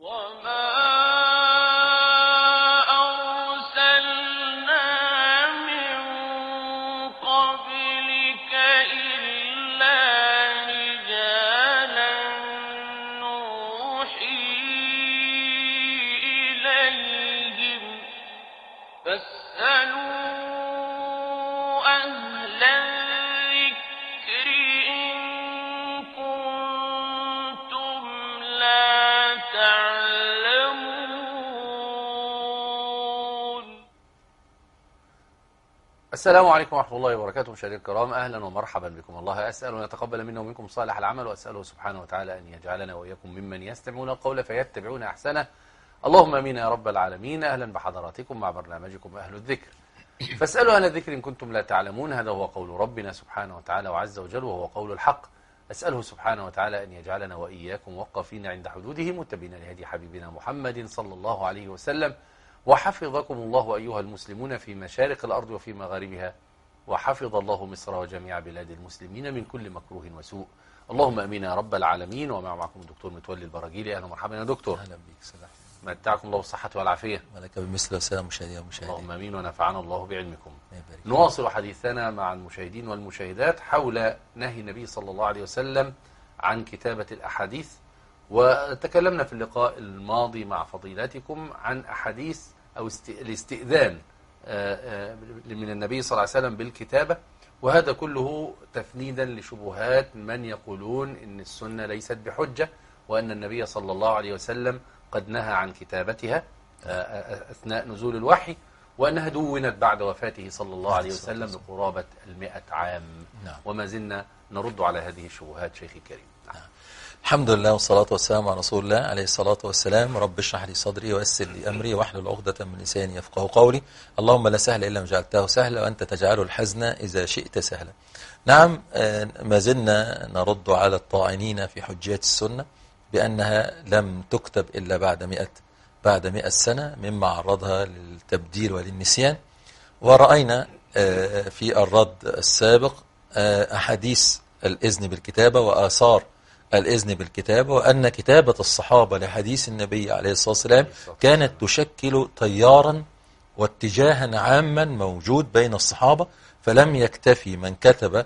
السلام عليكم ورحمة الله وبركاته. مشاهدينا الكرام، أهلا ومرحبا بكم. الله أسأل أن يتقبل منا ومنكم صالح العمل، وأسأله سبحانه وتعالى أن يجعلنا وإياكم ممن يستمعون القول فيتبعون أحسنه. اللهم أمين يا رب العالمين. أهلا بحضراتكم مع برنامجكم أهل الذكر، فاسألوا أهل الذكر إن كنتم لا تعلمون. هذا هو قول ربنا سبحانه وتعالى وعز وجل، وهو قول الحق. أسأله سبحانه وتعالى أن يجعلنا وإياكم وقفين عند حدوده، متبعين لهدي حبيبنا محمد صلى الله عليه وسلم. وحفظكم الله أيها المسلمون في مشارق الأرض وفي مغاربها، وحفظ الله مصر وجميع بلاد المسلمين من كل مكروه وسوء. اللهم امين يا رب العالمين. ومعكم الدكتور متولي البراجيلي. اهلا ومرحبا يا دكتور. اهلا بيك. سلام. متعكم الله بالصحه والعافيه. ولك بمثل والسلام مشاهدينا ومشاهدين. اللهم امين ونفعنا الله بعلمكم. نواصل حديثنا مع المشاهدين والمشاهدات حول نهي النبي صلى الله عليه وسلم عن كتابه الاحاديث، وتكلمنا في اللقاء الماضي مع فضيلتكم عن احاديث او الاستئذان من النبي صلى الله عليه وسلم بالكتابة، وهذا كله تفنيدا لشبهات من يقولون إن السنة ليست بحجة، وأن النبي صلى الله عليه وسلم قد نهى عن كتابتها أثناء نزول الوحي، وأنها دونت بعد وفاته صلى الله عليه وسلم بقرابة 100 عام. وما زلنا نرد على هذه الشبهات شيخي الكريم. الحمد لله والصلاة والسلام على رسول الله عليه الصلاة والسلام. رب اشرح لي صدري ويسر لي أمري واحلل عقدة من لساني يفقه قولي. اللهم لا سهل إلا ما جعلته سهلا، وأنت تجعل الحزن إذا شئت سهلا. نعم، ما زلنا نرد على الطاعنين في حجية السنة بأنها لم تكتب إلا بعد 100 سنة، مما عرضها للتبديل وللنسيان. ورأينا في الرد السابق أحاديث الإذن بالكتابة وآثار الإذن بالكتابة، وأن كتابة الصحابة لحديث النبي عليه الصلاة والسلام كانت تشكل تيارا واتجاها عاما موجود بين الصحابة، فلم يكتفي من كتب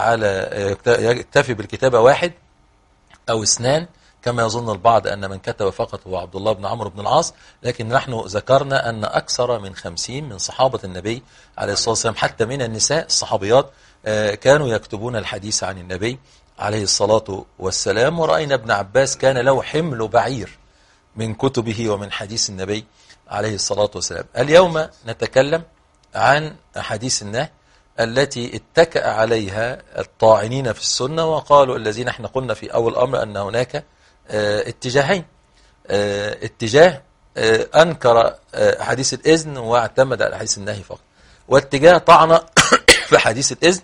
يكتفي بالكتابة واحد أو اثنان كما يظن البعض أن من كتب فقط هو عبد الله بن عمرو بن العاص، لكن نحن ذكرنا أن أكثر من 50 من صحابة النبي عليه الصلاة والسلام حتى من النساء الصحابيات كانوا يكتبون الحديث عن النبي عليه الصلاة والسلام. ورأينا ابن عباس كان له حمل بعير من كتبه ومن حديث النبي عليه الصلاة والسلام. اليوم نتكلم عن أحاديث النهي التي اتكأ عليها الطاعنين في السنة، وقالوا الذين احنا قلنا في أول أمر أن هناك اتجاهين. اتجاه أنكر حديث الإذن واعتمد على حديث النهي فقط، واتجاه طعن في حديث الإذن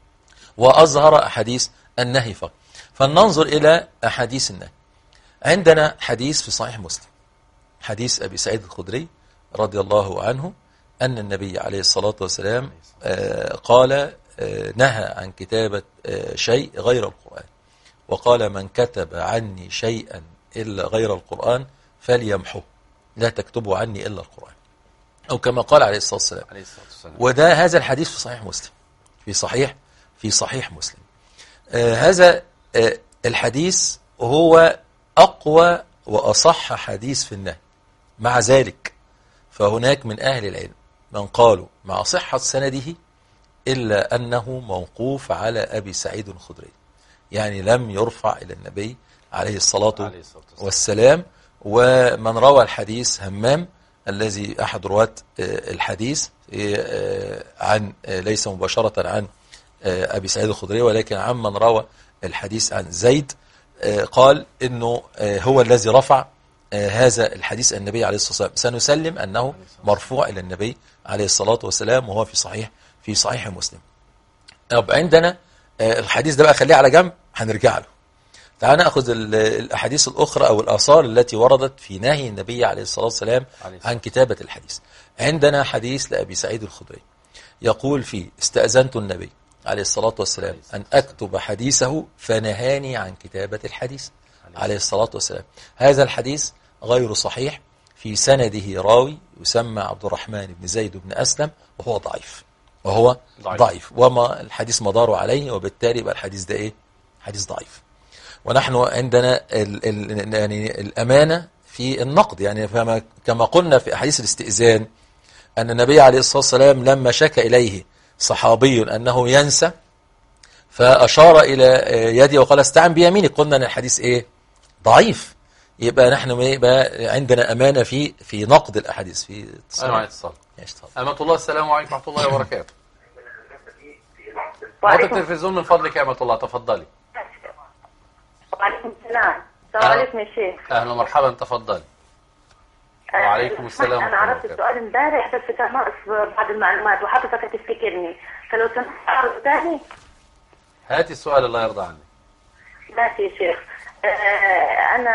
وأظهر حديث النهي فقط. فلننظر إلى أحاديث النهي. عندنا حديث في صحيح مسلم، حديث أبي سعيد الخدري رضي الله عنه أن النبي عليه الصلاة والسلام قال نهى عن كتابة شيء غير القرآن، وقال من كتب عني شيئا إلا غير القرآن فليمحه، لا تكتبوا عني إلا القرآن، أو كما قال عليه الصلاة والسلام. وده هذا الحديث في صحيح مسلم، في صحيح مسلم. هذا الحديث هو أقوى وأصح حديث في النهي. مع ذلك فهناك من أهل العلم من قالوا مع صحة سنده إلا أنه موقوف على أبي سعيد الخدري، يعني لم يرفع إلى النبي عليه الصلاة والسلام. ومن روى الحديث همام الذي أحد رواة الحديث عن ليس مباشرة عن أبي سعيد الخدري، ولكن عن من روى الحديث عن زيد، قال إنه هو الذي رفع هذا الحديث النبي عليه الصلاة والسلام. سنسلم أنه مرفوع إلى النبي عليه الصلاة والسلام، وهو في صحيح مسلم. طب عندنا الحديث ده بقى خليه على جنب، هنرجع له. تعال نأخذ الأحاديث الأخرى أو الآثار التي وردت في نهي النبي عليه الصلاة والسلام عن كتابة الحديث. عندنا حديث لأبي سعيد الخدري يقول فيه استأذنت النبي عليه الصلاة والسلام أن أكتب حديثه فنهاني عن كتابة الحديث عليه الصلاة والسلام. هذا الحديث غير صحيح، في سنده راوي يسمى عبد الرحمن بن زيد بن أسلم وهو ضعيف، ضعيف وما الحديث مداره عليه، وبالتالي يبقى الحديث ده إيه؟ حديث ضعيف. ونحن عندنا يعني الأمانة في النقد، يعني كما قلنا في أحاديث الاستئذان أن النبي عليه الصلاة والسلام لما شكى إليه صحابي أنه ينسى فأشار إلى يدي وقال استعن بيمينك، قلنا أن الحديث إيه؟ ضعيف. يبقى نحن يبقى عندنا أمانة في نقد الأحاديث. في اتصال. أمة الله، السلام عليكم ورحمة الله وبركاته. وقت التلفزيون من فضلك يا أمة الله، تفضلي. وعليكم السلام. السلام عليكم يا شيخ. أهلا ومرحبا، تفضلي. وعليكم السلام. أنا عرفت السؤال امبارح بس كان ناقص بعض المعلومات وحضرتك هتفتكرني، فلو سمحت أعرض تاني. هاتي السؤال الله يرضى عنك. ماشي يا شيخ. احنا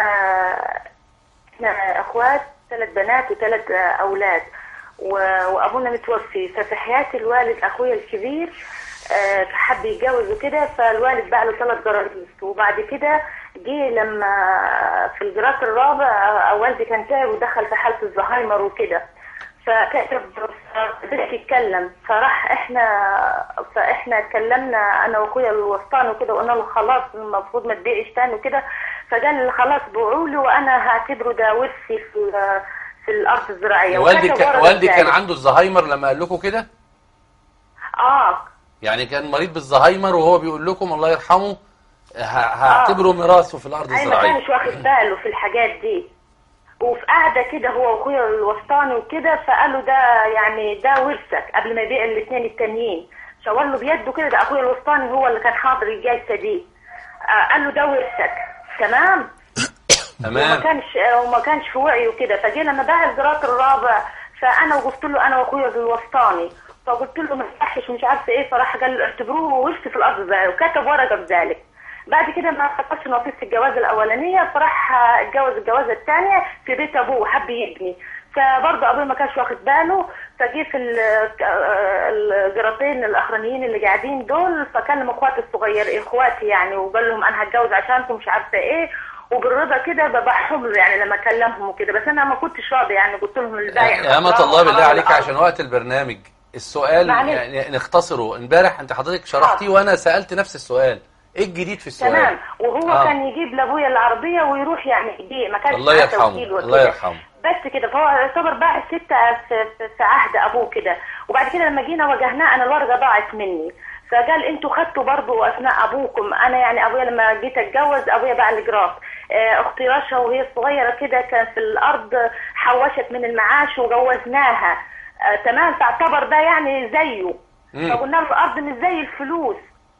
اخوات 3 بنات و3 اولاد، وابونا متوفي، ففي حياة الوالد اخويا الكبير حب يتجوز وكده، فالوالد باع له 3 جراريس، وبعد كده جه لما في الجراس الرابع والدي كان تعب ودخل في حالة الزهايمر وكده، فكتب قدرش يتكلم، فاحنا اتكلمنا انا واخويا الوسطاني وكده، وقلنا له خلاص المفروض ما تبيعش تاني وكده، فقال خلاص بيعوا له وانا هعتبره ده ورثي في الارض الزراعيه. والدي كان عنده الزهايمر لما قال لكم كده؟ يعني كان مريض بالزهايمر وهو بيقول لكم الله يرحمه هعتبره ميراثه في الارض الزراعيه. ما كانش واخد باله في الحاجات دي، وفي قاعده كده هو واخويا الوسطاني وكده، فقالوا ده يعني ده ورثك قبل ما يبيع الاثنين التانيين، شاور له بيده كده، ده اخويا الوسطاني هو اللي كان حاضر الجلسه دي، قال له ده ورثك. تمام. وما كانش في وعيه كده، فجي لما باع الجراس الرابع فانا وقلت له انا واخويا الوسطاني، فقلت له ما يصحش مش عارفه ايه، فراح قال اعتبروه ورث في الارض الزراعيه، وكتب ورقه بذلك. بعد كده ما حصلش نصيب في الجوازه الاولانيه، فراح اتجوز الجوازه الثانيه في بيت ابوه وحب يبني، فبرضه ابوه ما كانش واخد باله، فجه في الجراتين الاخرانيين اللي قاعدين دول، فكلم اخواتي الصغير اخواتي يعني، وقال لهم انا هتجوز عشانكم مش عارفه ايه، وبالرضا كده ببحهم له يعني لما كلمهم وكده، بس انا ما كنتش راضي يعني، قلت لهم البايع يا أمة الله بالله عليك عشان وقت البرنامج السؤال يعني نختصره. امبارح انت حضرتك شرحتيه وانا سألت نفس السؤال، ايه الجديد في السؤال؟ تمام. وهو كان يجيب لابويا العربيه ويروح يعني يبيع، ما كانش الله يرحمه الله يرحمه بس كده، فهو يعتبر باع 6 في عهد ابوه كده، وبعد كده لما جينا واجهناه انا الورقه ضاعت مني، فقال انتوا خدتوا برضه اثناء ابوكم، انا يعني ابويا لما جيت اتجوز ابويا باع الجراف، اختي رشا وهي صغيره كده كان في الارض حوشت من المعاش وجوزناها، تمام، فاعتبر ده يعني زيه، فقلنا له الارض مش زي الفلوس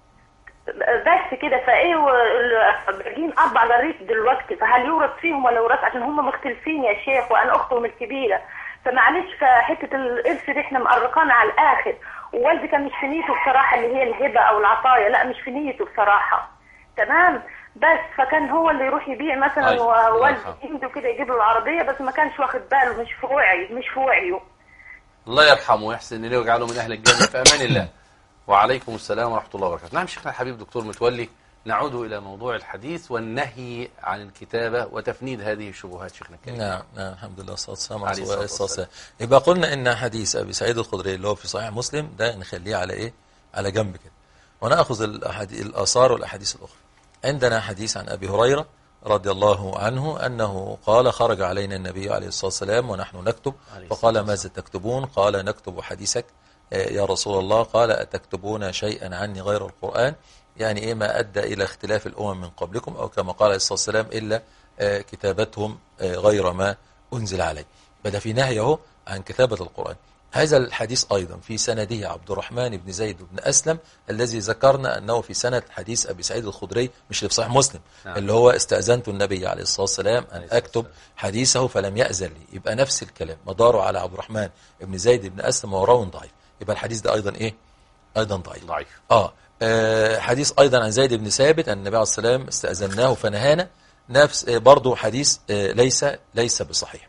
بس كده، فايه باقيين 4 جراريس دلوقتي، فهل يورث فيهم ولا يورث؟ عشان هم مختلفين يا شيخ، وانا اختهم الكبيره، فمعلش فحته الارث دي احنا مقرقانا على الاخر، ووالدي كان مش في نيته بصراحه اللي هي الهبه او العطايا، لا مش في نيته بصراحه، تمام، بس فكان هو اللي يروح يبيع مثلا ووالدي عنده كده يجيب له العربيه، بس ما كانش واخد باله، مش في وعيه. الله يرحمه ويحسن اليه ويجعله من اهل الجنه في امان الله. وعليكم السلام ورحمه الله وبركاته. نعم شيخنا الحبيب دكتور متولي، نعود الى موضوع الحديث والنهي عن الكتابه وتفنيد هذه الشبهات شيخنا الكريم. نعم الحمد لله والصلاه والسلام. يبقى قلنا ان حديث ابي سعيد الخدري اللي هو في صحيح مسلم ده نخليه على ايه؟ على جنب كده، وناخذ الاثار والاحاديث الاخرى. عندنا حديث عن ابي هريره رضي الله عنه أنه قال خرج علينا النبي عليه الصلاة والسلام ونحن نكتب، فقال ماذا تكتبون؟ قال نكتب حديثك يا رسول الله. قال أتكتبون شيئا عني غير القرآن؟ يعني إيه؟ ما أدى إلى اختلاف الأمم من قبلكم، أو كما قال عليه الصلاة والسلام إلا كتابتهم غير ما أنزل عليه. بدأ في نهيه عن كتابة القرآن. هذا الحديث أيضا في سنده عبد الرحمن بن زيد بن أسلم الذي ذكرنا أنه في سنة حديث أبي سعيد الخدري، مش اللي في صحيح مسلم، اللي هو استأذنت النبي عليه الصلاة والسلام أن أكتب حديثه فلم يأذن لي. يبقى نفس الكلام مداره على عبد الرحمن بن زيد بن أسلم وراو ضعيف. يبقى الحديث ده أيضا إيه؟ أيضا ضعيف. حديث أيضا عن زيد بن ثابت أن النبي عليه الصلاة والسلام استأذناه فنهانا، نفس برضه حديث ليس بصحيح.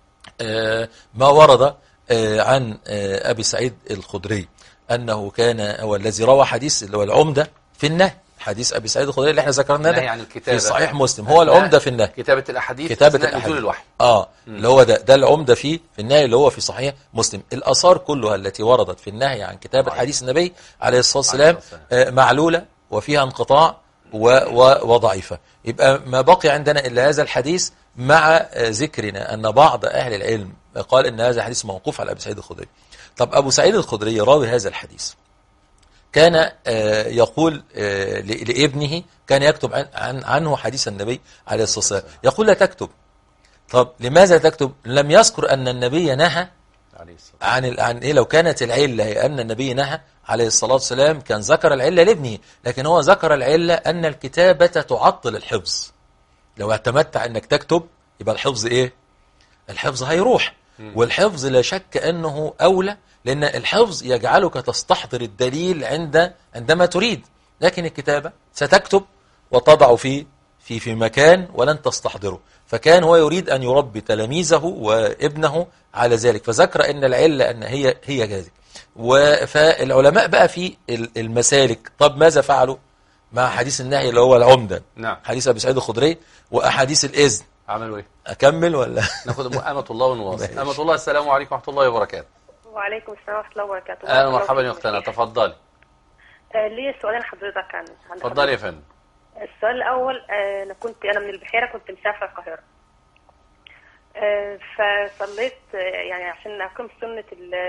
ما ورد عن أبي سعيد الخدري أنه كان هو الذي روى حديث اللي هو العمدة في النهي، حديث ابي سعيد الخدري اللي احنا ذكرناه النهي ده عن الكتابة. في صحيح مسلم، هو العمده في النهي. كتابة الأحاديث كتابة أثناء نزول الأحاديث الوحي. اللي هو ده العمدة فيه في النهي اللي هو في صحيح مسلم. الآثار كلها التي وردت في النهي عن كتابة حديث النبي عليه الصلاة والسلام معلولة وفيها انقطاع وضعيفة. يبقى ما بقي عندنا إلا هذا الحديث، مع ذكرنا أن بعض أهل العلم قال إن هذا حديث موقوف على أبي سعيد الخدري. طب أبو سعيد الخدري راوي هذا الحديث كان يقول لابنه، كان يكتب عنه حديث النبي عليه الصلاة والسلام، يقول لا تكتب. طب لماذا تكتب؟ لم يذكر أن النبي نهى عن إيه. لو كانت العلة هي أن النبي نهى عليه الصلاة والسلام كان ذكر العلة لابنه، لكن هو ذكر العلة أن الكتابة تعطل الحفظ. لو اعتمدت أنك تكتب يبقى الحفظ إيه؟ الحفظ هيروح. والحفظ لا شك أنه أولى، لأن الحفظ يجعلك تستحضر الدليل عندما تريد، لكن الكتابة ستكتب وتضع في مكان ولن تستحضره. فكان هو يريد أن يربي تلاميذه وابنه على ذلك، فذكر أن العلة أن هي ذلك. فالعلماء بقى في المسالك، طب ماذا فعلوا مع حديث النهي اللي هو العمدة؟ نعم. حديث أبي سعيد الخدري وأحاديث الإذن عملوا إيه؟ أكمل ولا ناخد أمة الله ونواصل. أمة الله، السلام عليكم ورحمة الله وبركاته. وعليكم السلام ورحمة الله وبركاته. أهلا ومرحبا يا أختنا، تفضلي. ليه سؤالين حضرتك عن تفضلي يا فندم. السؤال الأول، أنا من البحيرة، كنت مسافرة القاهرة، فصليت يعني عشان أقيم سنة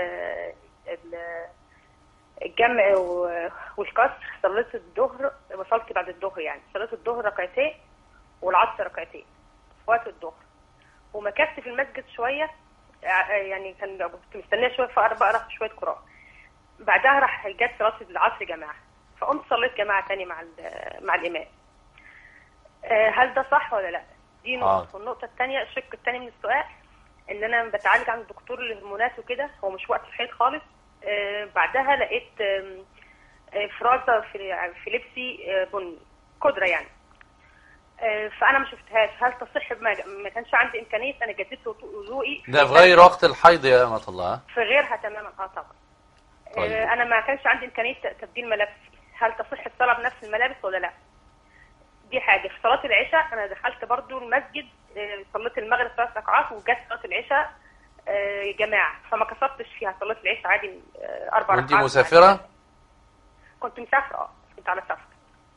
الجمع والقصر. صليت الظهر، وصلت بعد الظهر، يعني صليت الظهر ركعتين والعصر ركعتين في وقت الظهر، ومكثت في المسجد شوية، يعني كنت مستنية شوية بقرا شوية قرآن. بعدها راح جت صلاة العصر جماعة، فقمت صليت جماعة تاني مع الإمام. هل ده صح ولا لا؟ دي نقطة. والنقطة الثانية، الشق الثاني من السؤال، ان انا بتعالج عند دكتور الهرمونات وكده، هو مش وقت الحيض خالص. بعدها لقيت فرازة في لبسي بني قدرة يعني، فانا ما شفتهاش. هل تصح؟ ما كانش عندي امكانية انا جددت وضوئي. ده في غير وقت الحيض يا أمة الله؟ في غيرها تماما. طبعا. طيب. انا ما كانش عندي امكانية تبديل ملابسي. هل تصح الصلاة بنفس الملابس ولا لا؟ دي حاجة. في صلاة العشاء أنا دخلت برضو المسجد، صليت المغرب 3 ركعات، وجت صلاة العشاء جماعة، فما كسرتش فيها. صلاة العشاء عادي 4 ركعات. وأنت مسافرة؟ كنت مسافرة. كنت على سفر.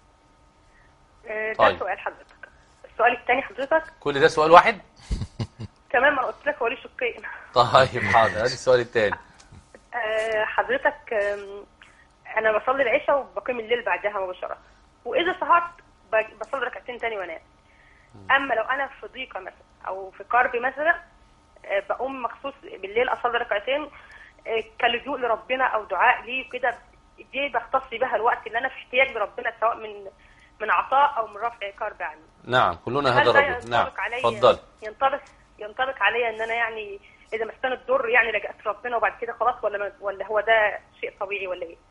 طيب. ده سؤال حضرتك. السؤال الثاني حضرتك، كل ده سؤال واحد؟ تمام. أنا قلت لك هو ليه شقين. طيب حاضر، هذا السؤال الثاني. حضرتك، أنا بصلي العشاء وبقيم الليل بعدها مباشرة، وإذا سهرت بصلي ركعتين تاني وانام. اما لو انا في ضيقه مثلا او في كرب مثلا، بقوم مخصوص بالليل اصلي ركعتين كلجوء لربنا او دعاء ليه وكده. دي بختص بها الوقت اللي انا في احتياج لربنا، سواء من عطاء او من رفع كرب عني. نعم، كلنا هذا الرجل. نعم، اتفضل. ينطبق عليا ان انا يعني اذا ما استنى الضر يعني لجأت ربنا وبعد كده خلاص، ولا هو ده شيء طبيعي ولا ايه؟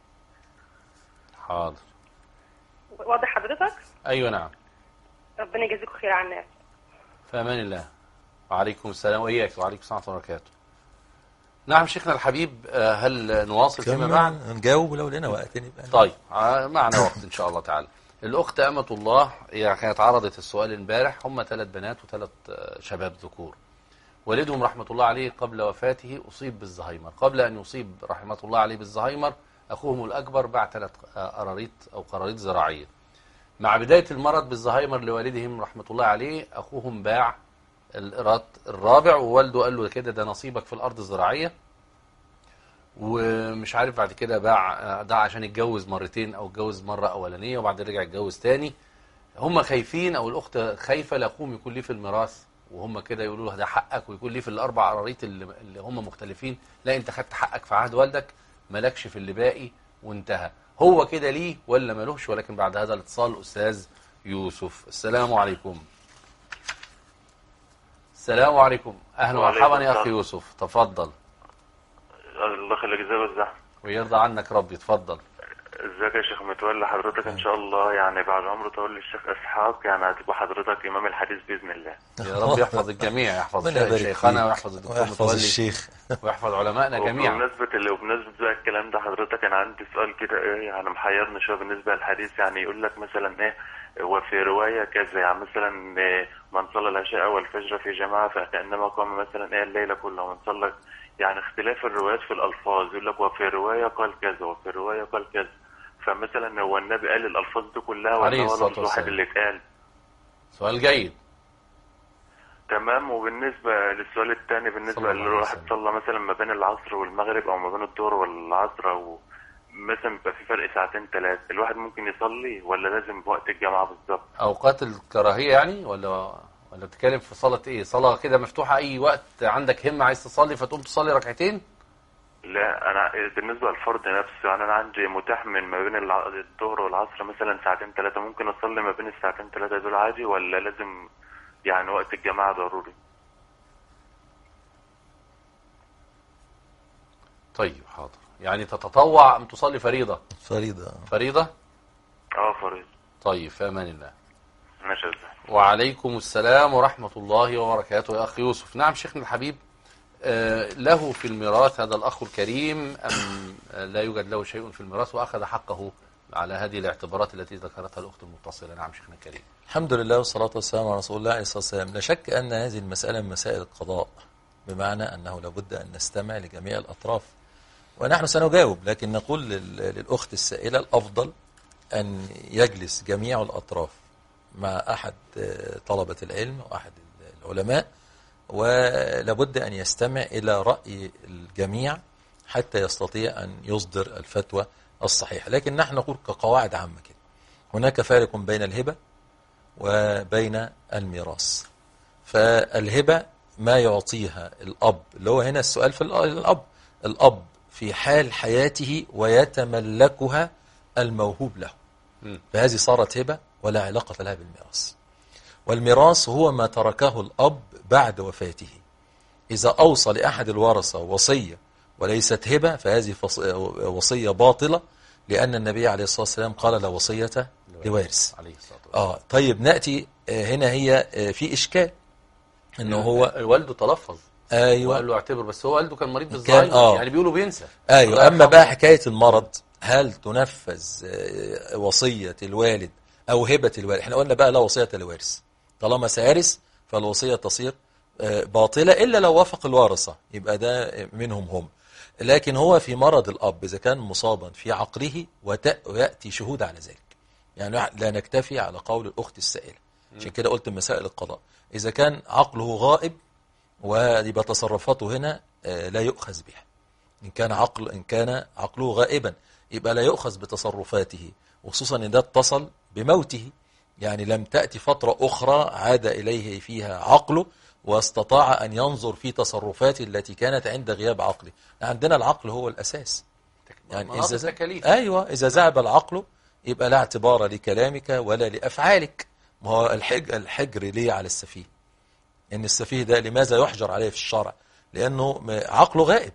حاضر. واضح حضرتك؟ أيوة نعم. ربنا يجزيكم خير عن الناس. في أمان الله. وعليكم السلام وإياك، وعليكم السلام ورحمة الله وبركاته. نعم شيخنا الحبيب، هل نواصل فيما بعد؟ نجاوب لو لنا وقت نبقى. طيب، معنا وقت إن شاء الله تعالى. الأخت أمة الله يعني كانت عرضت السؤال امبارح. هم 3 بنات و3 شباب ذكور. والدهم رحمة الله عليه قبل وفاته أصيب بالزهايمر. قبل أن يصيب رحمة الله عليه بالزهايمر، أخوهم الأكبر باع 3 قراريط زراعية. مع بداية المرض بالزهايمر لوالدهم رحمة الله عليه، أخوهم باع القراط الرابع، ووالده قال له كده ده نصيبك في الأرض الزراعية. ومش عارف بعد كده باع ده عشان يتجوز مرتين، أو اتجوز مرة أولانية وبعدين رجع يتجوز تاني. هم خايفين، أو الأخت خايفة لأخوهم يكون ليه في الميراث، وهم كده يقولوا له ده حقك، ويكون ليه في ال4 قراريط اللي هم مختلفين. لا، أنت خدت حقك في عهد والدك، مالكش في اللي باقي وانتهى. هو كده ليه ولا مالوش؟ ولكن بعد هذا الاتصال أستاذ يوسف. السلام عليكم. السلام عليكم. أهلا ومرحبا يا أخي يوسف، تفضل. الله يخليك. ازيك يا ويرضى عنك ربي، تفضل. ازيك يا شيخ متولي؟ حضرتك ان شاء الله يعني بعد عمر طويل للشيخ اسحاق يعني هتبقى حضرتك امام الحديث باذن الله. يا رب يحفظ الجميع، يحفظ ربنا يبارك شيخنا فيك ويحفظ الدكتور ويحفظ متولي الشيخ. ويحفظ علمائنا جميعا. وبمناسبة بقى الكلام ده حضرتك انا عندي سؤال كده ايه يعني محيرني شويه بالنسبه للحديث. يعني يقول لك مثلا ايه وفي روايه كذا يعني مثلا إيه من صلى العشاء والفجر في جماعه فكانما قام مثلا ايه الليله كلها. ومن صلى يعني اختلاف الروايات في الالفاظ، يقول لك وفي روايه قال كذا وفي روايه قال كذا. فمثلا هو النبي قال الالفاظ دي كلها ولا عليه هو الصلاة لفظ واحد اللي اتقال؟ سؤال جيد. تمام. وبالنسبه للسؤال الثاني بالنسبه اللي الواحد صلى مثلا ما بين العصر والمغرب او ما بين الظهر والعصر او مثلا بيبقى في فرق ساعتين ثلاثه، الواحد ممكن يصلي ولا لازم بوقت الجماعه بالظبط؟ اوقات الكراهيه يعني ولا بتتكلم في صلاه ايه؟ صلاه كده مفتوحه اي وقت عندك همه عايز تصلي فتقوم تصلي ركعتين؟ لا انا بالنسبه للفرض نفسه يعني انا عندي متاح من ما بين الظهر والعصر مثلا ساعتين ثلاثه، ممكن اصلي ما بين الساعتين ثلاثه دول عادي ولا لازم يعني وقت الجماعه ضروري؟ طيب حاضر. يعني تتطوع ام تصلي فريضه؟ فريضة. فريضه. فريضه. طيب في امان الله. ماشي. ازاي؟ وعليكم السلام ورحمه الله وبركاته يا اخ يوسف. نعم شيخنا الحبيب، له في الميراث هذا الأخ الكريم أم لا يوجد له شيء في الميراث وأخذ حقه على هذه الاعتبارات التي ذكرتها الأخت المتصلة؟ نعم شيخنا الكريم. الحمد لله والصلاة والسلام على رسول الله عليه الصلاة والسلام. لا شك أن هذه المسألة من مسائل القضاء، بمعنى أنه لابد أن نستمع لجميع الأطراف ونحن سنجاوب، لكن نقول للأخت السائلة الأفضل أن يجلس جميع الأطراف مع أحد طلبة العلم وأحد العلماء، ولابد أن يستمع إلى رأي الجميع حتى يستطيع أن يصدر الفتوى الصحيحة. لكن نحن نقول كقواعد عامة كده، هناك فارق بين الهبة وبين الميراث. فالهبة ما يعطيها الأب، اللي هو هنا السؤال في الأب في حال حياته ويتملكها الموهوب له، فهذه صارت هبة ولا علاقة لها بالميراث. والميراث هو ما تركه الأب بعد وفاته. إذا أوصى لأحد الورثة وصية وليست هبة فهذه وصية باطلة، لأن النبي عليه الصلاة والسلام قال لا وصية لوارث. طيب نأتي هنا هي في إشكال إنه هو والده تلفظ أيوة وقال له اعتبر، بس هو والده كان مريض بالزهايمر يعني بيقولوا بينسى. أيوة. أما بقى حكاية المرض، هل تنفذ وصية الوالد أو هبة الوالد؟ احنا قلنا بقى لا وصية لوارث، طالما سيرث فالوصية تصير باطلة إلا لو وافق الورثة، يبقى ده منهم هم. لكن هو في مرض الأب إذا كان مصابا في عقله ويأتي شهود على ذلك، يعني لا نكتفي على قول الأخت السائلة، عشان كده قلت مسائل القضاء. إذا كان عقله غائب ويبقى تصرفاته هنا لا يؤخذ بها. إن كان عقله غائبا يبقى لا يؤخذ بتصرفاته، وخصوصا إن ده اتصل بموته، يعني لم تأتي فترة أخرى عاد إليه فيها عقله واستطاع أن ينظر في تصرفاته التي كانت عند غياب عقله. عندنا العقل هو الأساس، يعني إذا ذهب العقل يبقى لا اعتبار لكلامك ولا لأفعالك. ما هو الحجر ليه على السفيه؟ إن السفيه ده لماذا يحجر عليه في الشرع؟ لأنه عقله غائب.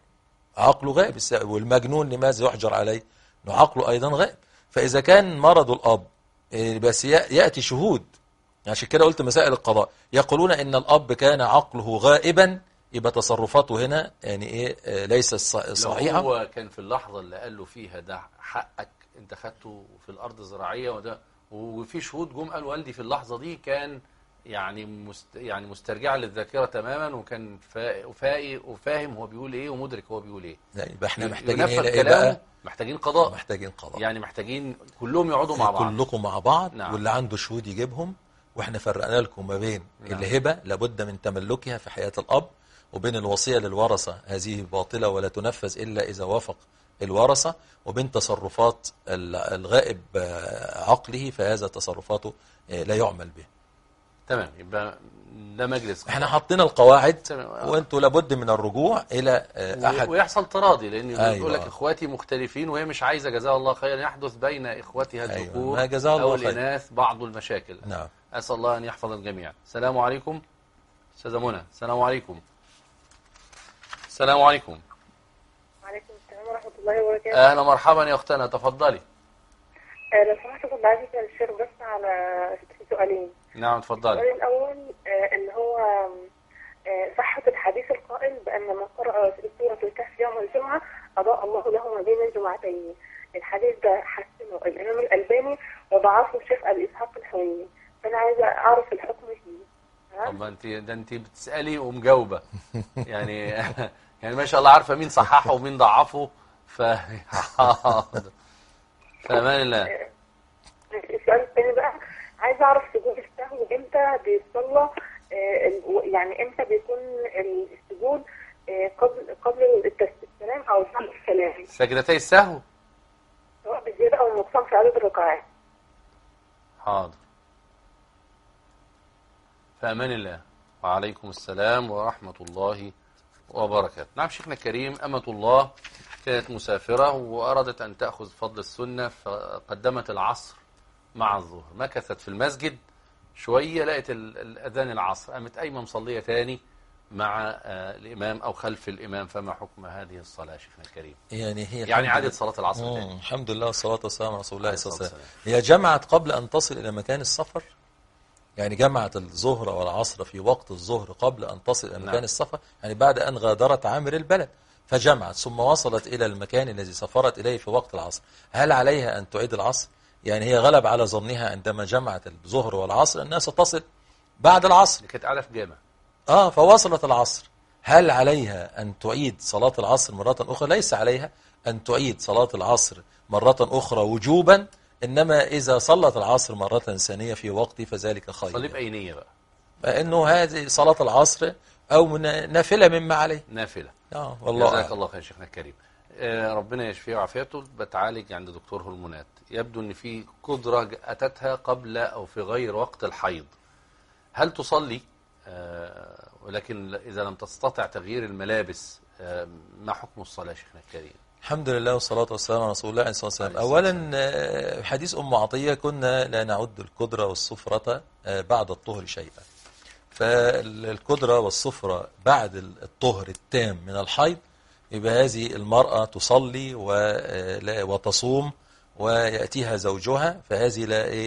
والمجنون لماذا يحجر عليه؟ إنه عقله أيضا غائب. فإذا كان مرض الأب بس يأتي شهود، عشان كده قلت مسائل القضاء، يقولون إن الأب كان عقله غائبا، يبقى تصرفاته هنا يعني إيه ليست صحيحة. هو كان في اللحظة اللي قال له فيها ده حقك أنت خدته في الأرض الزراعية وده، وفي شهود جم قالوا والدي في اللحظة دي كان يعني مسترجع للذاكرة تماما، وكان وفاهم هو بيقول ايه ومدرك هو بيقول ايه. يبقى احنا محتاجين ايه بقى؟ محتاجين قضاء. يعني محتاجين كلهم يقعدوا مع بعض، كلكم مع بعض. نعم. واللي عنده شهود يجيبهم، واحنا فرقنا لكم ما بين الهبة لابد من تملكها في حياة الأب، وبين الوصية للورثة هذه باطلة ولا تنفذ إلا إذا وافق الورثة، وبين تصرفات الغائب عقله فهذا تصرفاته لا يعمل به. تمام. يبقى ده مجلس احنا حطينا القواعد وانتوا لابد من الرجوع الى احد ويحصل تراضي، لان أيوة. بيقول لك اخواتي مختلفين وهي مش عايزه جزاها الله خيرا يحدث بين اخواتها الذكور أيوة. او الاناث بعض المشاكل. نعم. اسال الله ان يحفظ الجميع. السلام عليكم استاذه منى. السلام عليكم. السلام عليكم. وعليكم السلام ورحمه الله وبركاته. اهلا مرحبا يا اختنا، تفضلي. لو سمحت كنت عايزة أسأل الشيخ بس على سؤالين. نعم اتفضلي. السؤال الأول اللي هو صحة الحديث القائل بأن من قرأ سورة الكهف يوم الجمعة أضاء الله له ما بين الجمعتين. الحديث ده حسنه الإمام الألباني وضعفه الشيخ أبي إسحاق الحويني، فأنا عايزة أعرف الحكم فيه. طب انت بتسألي ومجاوبة يعني يعني ما شاء الله عارفة مين صححه ومين ضعفه. فأمان الله. السؤال الثاني بقى، عايزة أعرف سجود السهو إمتى بيصلى، يعني إمتى بيكون السجود قبل السلام أو بعد السلام، سجدتي السهو سواء بالزيادة أو النقصان في عدد الركعات. حاضر. فأمان الله. وعليكم السلام ورحمة الله وبركاته. نعم شيخنا الكريم، أمة الله كانت مسافرة وأرادت أن تأخذ فضل السنة فقدمت العصر مع الظهر، مكثت في المسجد شوية لقيت الأذان العصر، قامت قايمة مصلية تاني مع الإمام أو خلف الإمام. فما حكم هذه الصلاة شيخنا الكريم؟ يعني عادة صلاة العصر تاني. الحمد لله والصلاة والسلام على رسول الله صلى الله عليه وسلم. هي جمعت قبل أن تصل إلى مكان السفر، يعني جمعت الظهر والعصر في وقت الظهر قبل أن تصل إلى مكان السفر، يعني بعد أن غادرت عامر البلد فجمعت ثم وصلت إلى المكان الذي سافرت إليه في وقت العصر. هل عليها أن تعيد العصر؟ يعني هي غلب على ظنها عندما جمعت الظهر والعصر أنها ستصل بعد العصر، كانت قاعدة في جامع فوصلت العصر. هل عليها أن تعيد صلاة العصر مرة أخرى؟ ليس عليها أن تعيد صلاة العصر مرة أخرى وجوبا، إنما إذا صلت العصر مرة ثانية في وقت فذلك خير. صلي بأي نية بقى؟ فإنه هذه صلاة العصر أو نافلة مما عليه. نافلة. والله جزاك الله خير شيخنا الكريم. ربنا يشفيه وعافيته. بتعالج عند دكتور هرمونات، يبدو ان في قدرة اتتها قبل او في غير وقت الحيض. هل تصلي ولكن اذا لم تستطع تغيير الملابس ما حكم الصلاة شيخنا الكريم؟ الحمد لله والصلاة والسلام على رسول الله عليه الصلاة والسلام. أولا حديث أم عطية كنا لا نعد القدرة والصفرة بعد الطهر شيئا، فالقدرة والصفرة بعد الطهر التام من الحيض يبقى هذه المرأة تصلي وتصوم ويأتيها زوجها، فهذه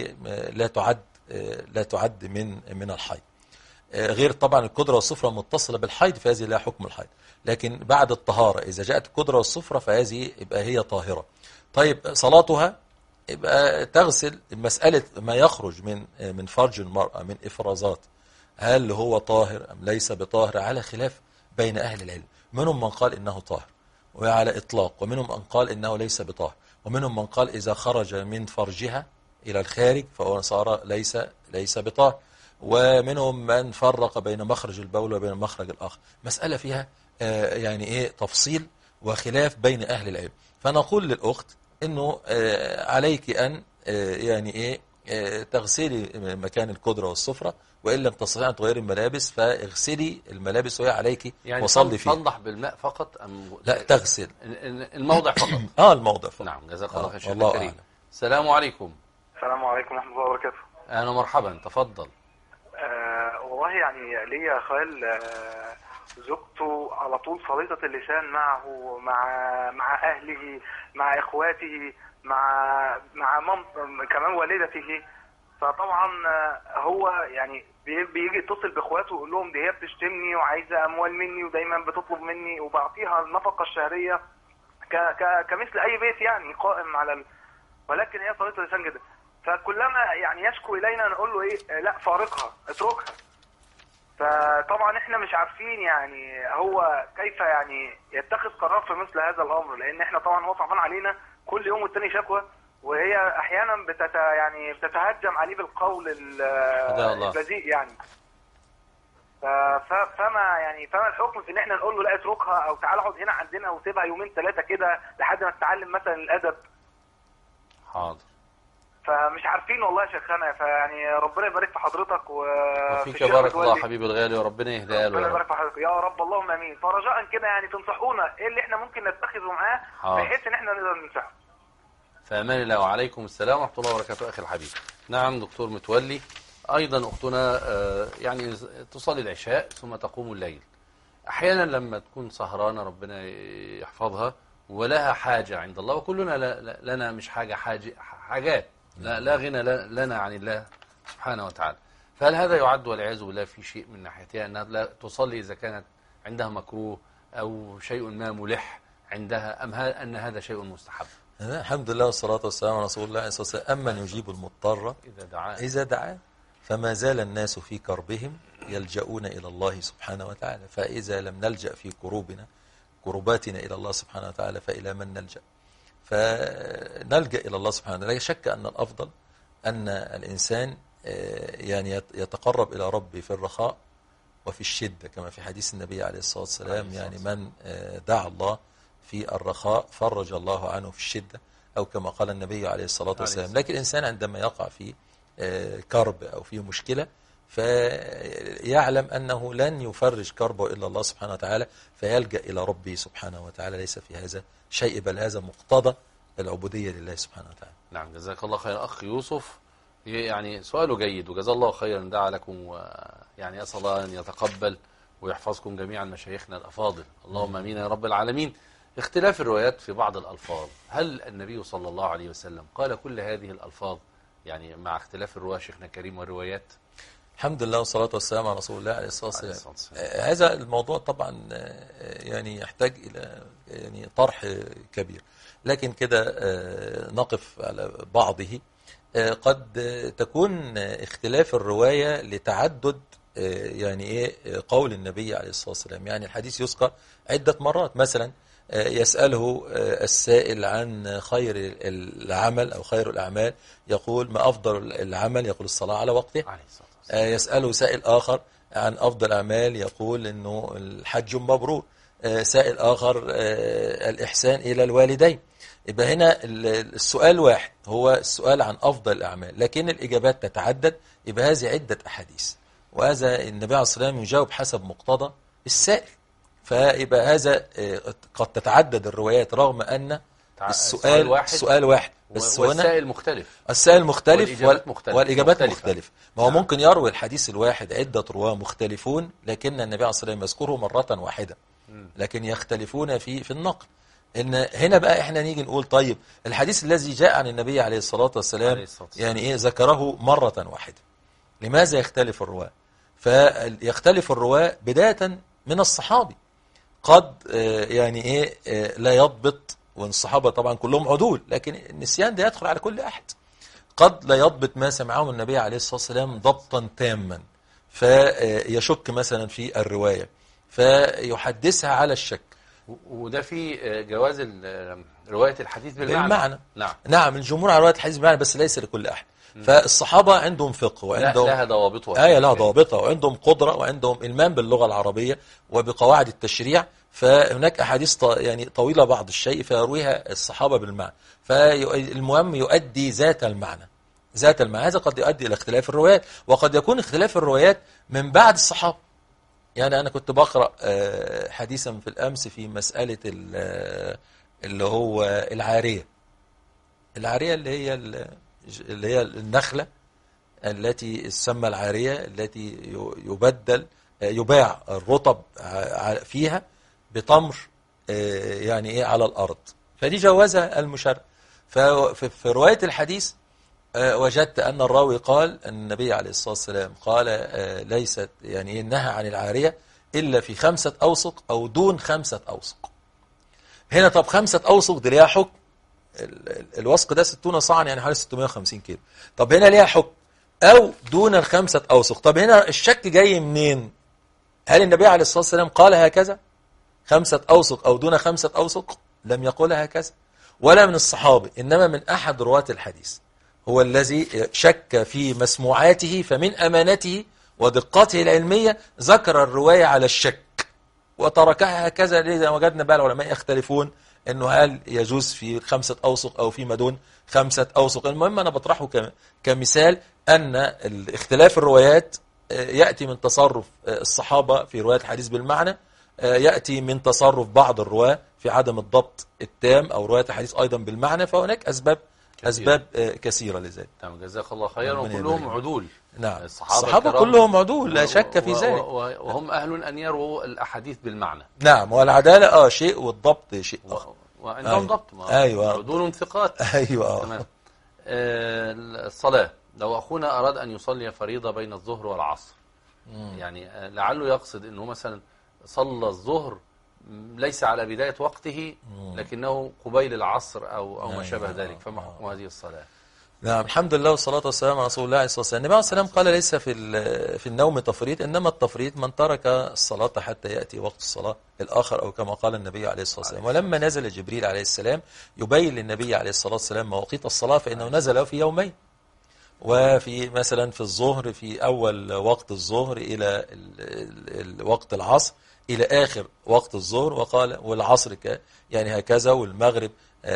لا تعد من الحيض. غير طبعا القدرة والصفرة متصلة بالحيض فهذه لا حكم الحيض، لكن بعد الطهارة إذا جاءت القدرة والصفرة فهذه يبقى هي طاهرة. طيب صلاتها يبقى تغسل مسألة ما يخرج من فرج المرأة من إفرازات، هل هو طاهر أم ليس بطاهر؟ على خلاف بين أهل العلم، منهم من قال إنه طاهر وعلى إطلاق، ومنهم من قال إنه ليس بطاهر، ومنهم من قال إذا خرج من فرجها إلى الخارج فهو صار ليس بطاهر، ومنهم من فرق بين مخرج البول وبين مخرج الآخر. مسألة فيها تفصيل وخلاف بين أهل العلم. فنقول للأخت إنه عليك أن تغسلي مكان القدرة والصفرة، وإن لم تستطيعي أن تغيري الملابس فاغسلي الملابس وهي عليك وصلي فيها. تنضح بالماء فقط أم لا تغسل الموضع فقط؟ الموضع فقط. نعم جزاك الله خير شيخ الله الكريم. السلام عليكم. السلام عليكم ورحمة الله وبركاته. أهلا مرحبا، تفضل. والله يعني ليا خال زوجته على طول صليطة اللسان معه، مع أهله، مع إخواته، مع كمان والدته. فطبعا هو يعني بيجي يتصل بإخواته ويقول لهم دي هي بتشتمني وعايزة أموال مني ودايما بتطلب مني وبعطيها النفقة الشهرية كمثل أي بيت يعني قائم على ولكن هي صليطة اللسان جدا. فكلما يعني يشكو إلينا نقول له لا فارقها اتركها. فطبعا احنا مش عارفين يعني هو كيف يعني يتخذ قرار في مثل هذا الامر، لان احنا طبعا هو صعبان علينا كل يوم والتاني شكوى، وهي احيانا بتتهجم عليه بالقول البذيء يعني. فما الحكم في ان احنا نقول له لا اتركها او تعال اقعد هنا عندنا وسيبها يومين ثلاثه كده لحد ما تتعلم مثلا الادب؟ حاضر. فمش عارفين والله يا شيخنا، فيعني ربنا يبارك في حضرتك وفيك بارك الله حبيبي الغالي، وربنا يهديها له. ربنا يبارك في حضرتك يا رب، اللهم امين. فرجاء كده يعني تنصحونا ايه اللي احنا ممكن نتخذه معاه بحيث ان احنا نقدر ننصحه. فامان الله. وعليكم السلام ورحمه الله وبركاته اخي الحبيب. نعم دكتور متولي، ايضا اختنا يعني تصلي العشاء ثم تقوم الليل، احيانا لما تكون سهرانه ربنا يحفظها ولها حاجه عند الله، وكلنا لنا مش حاجات لا غنى لنا عن الله سبحانه وتعالى. فهل هذا يعد والعياذ بالله في شيء من ناحيتها أنها لا تصلي إذا كانت عندها مكروه أو شيء ما ملح عندها، أم أن هذا شيء مستحب؟ الحمد لله والصلاة والسلام على رسول الله صلى الله عليه وسلم. أمن يجيب المضطر إذا دعاه فما زال الناس في كربهم يلجؤون إلى الله سبحانه وتعالى. فإذا لم نلجأ في كرباتنا إلى الله سبحانه وتعالى فإلى من نلجأ؟ فنلجأ إلى الله سبحانه وتعالى. لا شك أن الأفضل أن الإنسان يعني يتقرب إلى ربه في الرخاء وفي الشدة، كما في حديث النبي عليه الصلاة والسلام، يعني من دعا الله في الرخاء فرج الله عنه في الشدة، أو كما قال النبي عليه الصلاة والسلام. لكن الإنسان عندما يقع في كرب أو في مشكلة فيعلم أنه لن يفرج كربه إلا الله سبحانه وتعالى، فيلجأ إلى ربه سبحانه وتعالى. ليس في هذا شيء، بل هذا مقتضى العبودية لله سبحانه وتعالى. نعم، جزاك الله خير أخ يوسف. يعني سؤاله جيد وجزا الله خيرا، دعا لكم، ويعني أسأل الله أن يتقبل ويحفظكم جميعا مشايخنا الأفاضل، اللهم امين يا رب العالمين. اختلاف الروايات في بعض الألفاظ، هل النبي صلى الله عليه وسلم قال كل هذه الألفاظ يعني مع اختلاف الرواة شيخنا الكريم والروايات؟ الحمد لله والصلاة والسلام على رسول الله عليه الصلاة والسلام. هذا الموضوع طبعا يعني يحتاج إلى يعني طرح كبير، لكن كده نقف على بعضه. قد تكون اختلاف الرواية لتعدد يعني ايه قول النبي عليه الصلاة والسلام. يعني الحديث يذكر عدة مرات، مثلا يسأله السائل عن خير العمل أو خير الأعمال، يقول ما أفضل العمل؟ يقول الصلاة على وقته. يسأله سائل آخر عن أفضل الأعمال، يقول إنه الحج مبرور. سائل آخر الإحسان إلى الوالدين. يبقى هنا السؤال واحد، هو السؤال عن أفضل الأعمال، لكن الإجابات تتعدد. يبقى هذه عدة أحاديث، وهذا النبي عليه الصلاة والسلام يجاوب حسب مقتضى السائل. فيبقى هذا قد تتعدد الروايات رغم أن السؤال واحد بس والسائل مختلف. السائل مختلف والإجابات مختلفة. مختلفة. ما هو ممكن يروي الحديث الواحد عدة رواه مختلفون، لكن النبي عليه الصلاة والسلام يذكره مرة واحدة، لكن يختلفون في النقل. إن هنا بقى إحنا نيجي نقول طيب الحديث الذي جاء عن النبي عليه الصلاة والسلام يعني إيه ذكره مرة واحدة، لماذا يختلف الرواة؟ فيختلف الرواة بداية من الصحابي. قد يعني إيه لا يضبط، والصحابة طبعا كلهم عدول، لكن النسيان ده يدخل على كل أحد. قد لا يضبط ما سمعه النبي عليه الصلاة والسلام ضبطا تاما، فيشك مثلا في الرواية فيحدثها على الشك. وده في جواز رواية الحديث بالمعنى. نعم الجمهور على رواية الحديث بالمعنى، بس ليس لكل أحد. فالصحابة عندهم فقه وعندهم لها ضوابطها، لها ضوابطها، وعندهم قدرة وعندهم إلمام باللغة العربية وبقواعد التشريع. فهناك أحاديث يعني طويلة بعض الشيء فيرويها الصحابة بالمعنى، فالمهم يؤدي ذات المعنى. هذا قد يؤدي إلى اختلاف الروايات، وقد يكون اختلاف الروايات من بعد الصحابة. يعني أنا كنت بقرأ حديثا في الأمس في مسألة اللي هو العارية اللي هي النخلة التي تسمى العارية، التي يباع الرطب فيها بتمر يعني ايه على الأرض، فدي جوزها المشرع. ففي رواية الحديث وجدت أن الراوي قال أن النبي عليه الصلاة والسلام قال ليست يعني نهى عن العارية إلا في 5 أوسق أو دون 5 أوسق. هنا طب 5 أوسق دي ليها حكم، الوسق ده 60 صاعا يعني حوالي 650 كيلو. طب هنا ليها حكم أو دون 5 أوسق. طب هنا الشك جاي منين؟ هل النبي عليه الصلاة والسلام قال هكذا 5 أوسق أو دون 5 أوسق؟ لم يقل هكذا، ولا من الصحابة، إنما من أحد رواة الحديث هو الذي شك في مسموعاته، فمن أمانته ودقته العلمية ذكر الرواية على الشك وتركها هكذا. لذا وجدنا بقى العلماء يختلفون انه هل يجوز في 5 أوسق او فيما دون 5 أوسق. المهم انا بطرحه كمثال ان اختلاف الروايات يأتي من تصرف الصحابة في رواية الحديث بالمعنى، يأتي من تصرف بعض الرواة في عدم الضبط التام او رواية الحديث ايضا بالمعنى. فهناك اسباب كثيرة لذلك. تمام، جزاك الله خيرا. وكلهم عدول. نعم، الصحابة كلهم عدول لا شك في ذلك، وهم أهل أن يروا الأحاديث بالمعنى. نعم، والعدالة شيء والضبط شيء آخر. وعندهم ضبط. أيوة، عدول ثقات. أيوة. تمام. الصلاة، لو أخونا أراد أن يصلي فريضة بين الظهر والعصر، يعني لعله يقصد أنه مثلا صلى الظهر ليس على بداية وقته لكنه قبيل العصر أو ما شابه ذلك، فما حكم هذه الصلاة؟ نعم، الحمد لله والصلاة والسلام على رسول الله عليه الصلاة والسلام. النبي عليه الصلاة والسلام قال ليس في النوم تفريط، إنما التفريط من ترك الصلاة حتى يأتي وقت الصلاة الآخر، أو كما قال النبي عليه الصلاة والسلام. ولما نزل جبريل عليه السلام يبين للنبي عليه الصلاة والسلام مواقيت الصلاة، فإنه نزل في يومين، وفي مثلا في الظهر في أول وقت الظهر إلى وقت العصر إلى آخر وقت الظهر، وقال والعصر يعني هكذا، والمغرب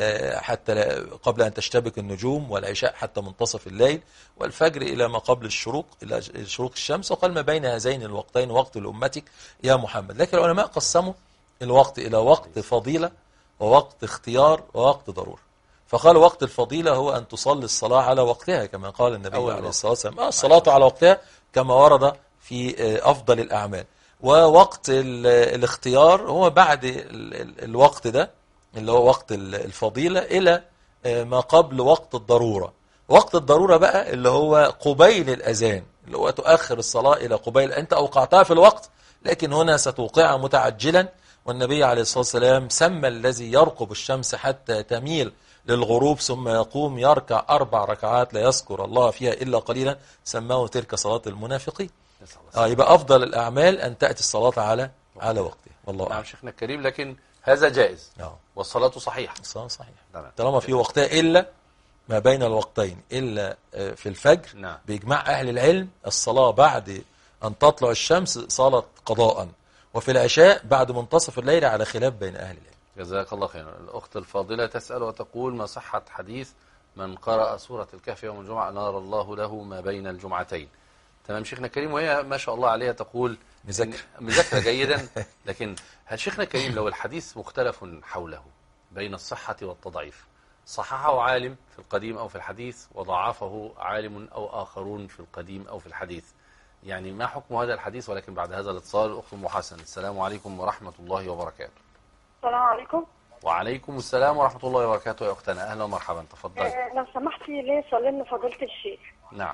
حتى قبل أن تشتبك النجوم، والعشاء حتى منتصف الليل، والفجر إلى ما قبل الشروق، إلى شروق الشمس. وقال ما بين هذين الوقتين وقت لأمتك يا محمد. لكن العلماء قسموا الوقت إلى وقت فضيلة ووقت اختيار ووقت ضرورة. فقال وقت الفضيلة هو أن تصلي الصلاة على وقتها كما قال النبي عليه الصلاة والسلام، الصلاة على وقتها كما ورد في أفضل الأعمال. ووقت الاختيار هو بعد الوقت ده اللي هو وقت الفضيلة إلى ما قبل وقت الضرورة. وقت الضرورة بقى اللي هو قبيل الأذان، اللي هو تؤخر الصلاة إلى قبيل، أنت أوقعتها في الوقت لكن هنا ستوقعها متعجلا. والنبي عليه الصلاة والسلام سمى الذي يرقب الشمس حتى تميل للغروب ثم يقوم يركع 4 ركعات لا يذكر الله فيها إلا قليلا، سماه تلك صلاة المنافقين. يبقى أفضل الأعمال أن تأتي الصلاة على وقتها. والله نعم شيخنا الكريم، لكن هذا جائز والصلاة صحيحة. الصلاة صحيحة طالما في وقتها، إلا ما بين الوقتين إلا في الفجر. نعم. بإجماع أهل العلم الصلاة بعد أن تطلع الشمس صلاة قضاء، وفي العشاء بعد منتصف الليل على خلاف بين أهل العلم. جزاك الله خيرا. الأخت الفاضلة تسأل وتقول ما صحة حديث من قرأ سورة الكهف يوم الجمعة نار الله له ما بين الجمعتين؟ تمام شيخنا الكريم، وهي ما شاء الله عليها تقول مذاكرة جيدا. لكن هل شيخنا الكريم لو الحديث مختلف حوله بين الصحة والتضعيف، صححه عالم في القديم أو في الحديث وضعفه عالم أو آخرون في القديم أو في الحديث، يعني ما حكم هذا الحديث؟ ولكن بعد هذا الاتصال الأخت أم حسن. السلام عليكم ورحمة الله وبركاته. السلام عليكم. وعليكم السلام ورحمة الله وبركاته يا أختنا، أهلا ومرحبا، تفضلي. لو سمحتي ليه سؤالين لفضيلة الشيخ. نعم.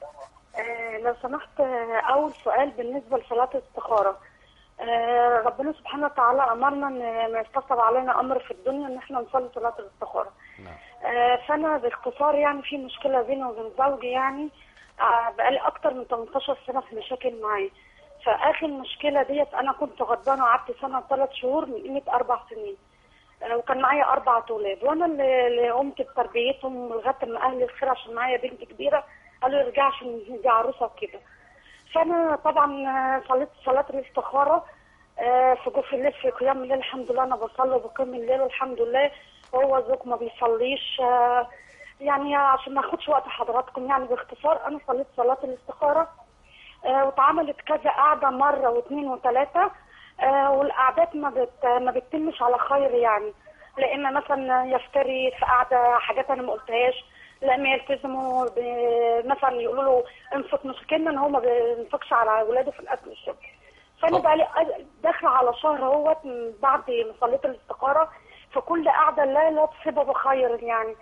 لو سمحت، أول سؤال بالنسبة لصلاة الاستخارة. ربنا سبحانه وتعالى أمرنا أن ما يستصعب علينا أمر في الدنيا أن احنا نصلي صلاة الاستخارة. نعم. فأنا باختصار يعني في مشكلة بيني وبين زوجي، يعني بقالي أكتر من 18 سنة في مشاكل معاه. فآخر مشكلة ديت أنا كنت غضبانة وقعدت سنة 3 شهور من قيمة 4 سنين. وكان معايا 4 أولاد، وأنا اللي قمت بتربيتهم لغاية ما أهل الخير، عشان معايا بنت كبيرة قالوا ارجعي عشان دي عروسة وكده. فأنا طبعا صليت صلاة الاستخارة في جوف الليل، في قيام الليل الحمد لله أنا بصلي وبقيم الليل والحمد لله. وهو زوج ما بيصليش، يعني عشان ما اخدش وقت حضراتكم، يعني باختصار أنا صليت صلاة الاستخارة واتعملت كذا قعدة مرة واثنين وثلاثة، والقعدات ما بتتمش على خير، يعني لأن مثلا يفتري في قعدة حاجات أنا ما قلتهاش، لما يلتزموا مثلا يقولوا له انفق، مشكلنا ان هو ما بينفقش على اولاده في الاكل والشرب. فانا بقى لي داخله على شهر اهوت بعد ما صليت الاستخاره، في كل قعده لا تصيبه بخير يعني.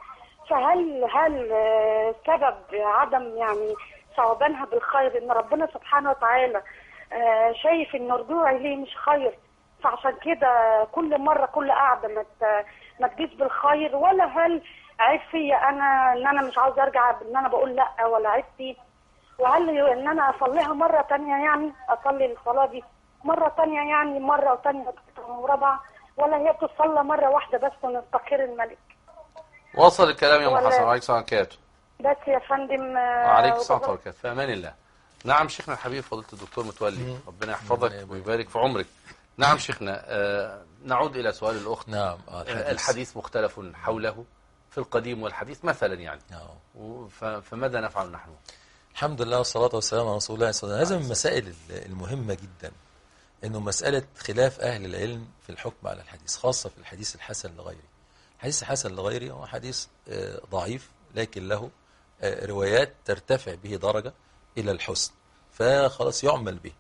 فهل سبب عدم يعني ثوابانها بالخير ان ربنا سبحانه وتعالى شايف ان رجوعي ليه مش خير، فعشان كده كل مره كل قعده ما تجيش بالخير؟ ولا هل عيب فيا انا ان انا مش عاوز ارجع، ان انا بقول لا، ولا عيب فيه؟ وهل ان انا اصليها مره ثانيه، يعني اصلي الصلاه دي مره ثانيه، يعني مره وثانيه ورابعه، ولا هي بتصلى مره واحده بس ونستخير الملك؟ وصل الكلام يا ام حسن. وعليكم السلام وبركاته. بس يا فندم. وعليكم السلام وبركاته، في امان الله. نعم شيخنا الحبيب فضيله الدكتور متولي، ربنا يحفظك ويبارك في عمرك. نعم شيخنا، نعود الى سؤال الاخت. نعم. الحديث مختلف حوله في القديم والحديث مثلا، يعني فماذا نفعل نحن؟ الحمد لله والصلاة والسلام على رسول الله صلى الله عليه وسلم. هذا من المسائل المهمة جدا، انه مسألة خلاف اهل العلم في الحكم على الحديث، خاصة في الحديث الحسن لغيره. الحديث الحسن لغيره هو حديث ضعيف لكن له روايات ترتفع به درجة الى الحسن، فخلاص يعمل به.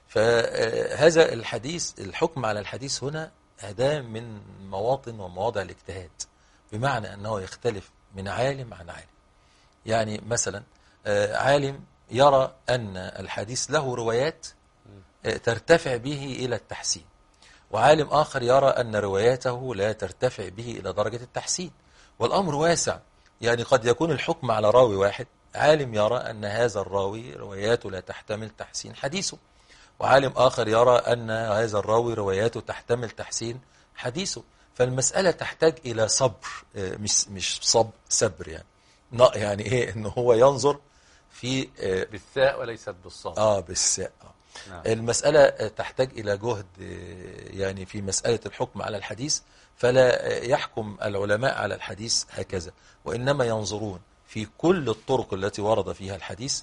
فهذا الحديث، الحكم على الحديث هنا أداة من مواطن ومواضع الاجتهاد، بمعنى أنه يختلف من عالم عن عالم. يعني مثلا عالم يرى أن الحديث له روايات ترتفع به إلى التحسين، وعالم آخر يرى أن رواياته لا ترتفع به إلى درجة التحسين، والأمر واسع. يعني قد يكون الحكم على راوي واحد، عالم يرى أن هذا الراوي رواياته لا تحتمل تحسين حديثه، وعالم آخر يرى أن هذا الراوي رواياته تحتمل تحسين حديثه. فالمسألة تحتاج إلى صبر، مش صبر يعني يعني إيه، إنه هو ينظر في بالثاء وليست بالصاد. بالثاء. نعم. المسألة تحتاج إلى جهد يعني في مسألة الحكم على الحديث، فلا يحكم العلماء على الحديث هكذا، وإنما ينظرون في كل الطرق التي ورد فيها الحديث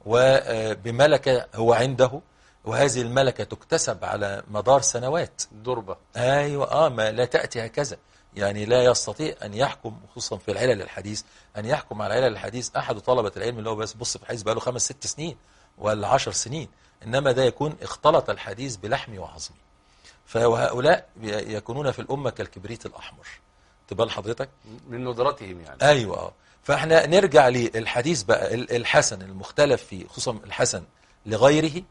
وبملكة هو عنده، وهذه الملكة تكتسب على مدار سنوات. دربة. أيوة. ما لا تأتي هكذا، يعني لا يستطيع أن يحكم خصوصا في العلل الحديث، أن يحكم على علل الحديث أحد طلبة العلم اللي هو بص في الحديث بقى له 5-6 سنين ولا 10 سنين، إنما ده يكون اختلط الحديث بلحمي وعظمي. فهؤلاء يكونون في الأمة كالكبريت الأحمر، تبال حضرتك من ندرتهم يعني. أيوة. فإحنا نرجع للحديث بقى الحسن المختلف فيه، خصوصا الحسن لغيره،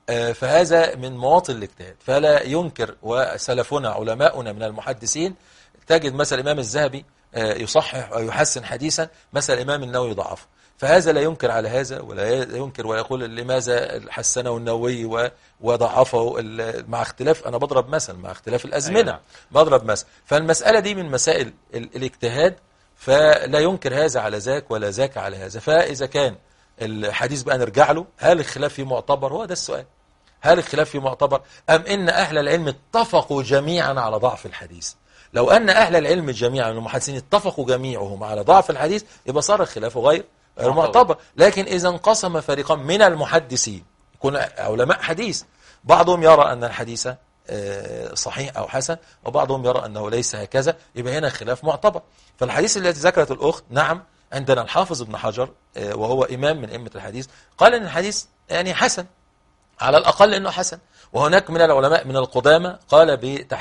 فهذا من مواطن الاجتهاد. فلا ينكر، وسلفنا علماؤنا من المحدثين تجد مثلا الإمام الذهبي يصحح ويحسن حديثا، مثلا الإمام النووي ضعفه، فهذا لا ينكر على هذا ولا ينكر ويقول لماذا حسنه النووي وضعفه، مع اختلاف، أنا بضرب مثل مع اختلاف الأزمنة. أيوة. بضرب مثل. فالمسألة دي من مسائل الاجتهاد، فلا ينكر هذا على ذاك ولا ذاك على هذا. فإذا كان الحديث بقى نرجع له، هل الخلاف فيه معتبر؟ هو ده السؤال، هل الخلاف فيه معتبر أم إن أهل العلم اتفقوا جميعا على ضعف الحديث؟ لو أن أهل العلم جميعا المحدثين اتفقوا جميعهم على ضعف الحديث، يبقى صار الخلاف غير معتبر. لكن إذا انقسم فريقان من المحدثين، يكون علماء حديث، بعضهم يرى أن الحديث صحيح أو حسن، وبعضهم يرى أنه ليس هكذا، يبقى هنا خلاف معتبر. فالحديث التي ذكرت الأخت، نعم، عندنا الحافظ ابن حجر وهو إمام من أئمة الحديث، قال أن الحديث يعني حسن، على الأقل أنه حسن. وهناك من العلماء من القدامى قال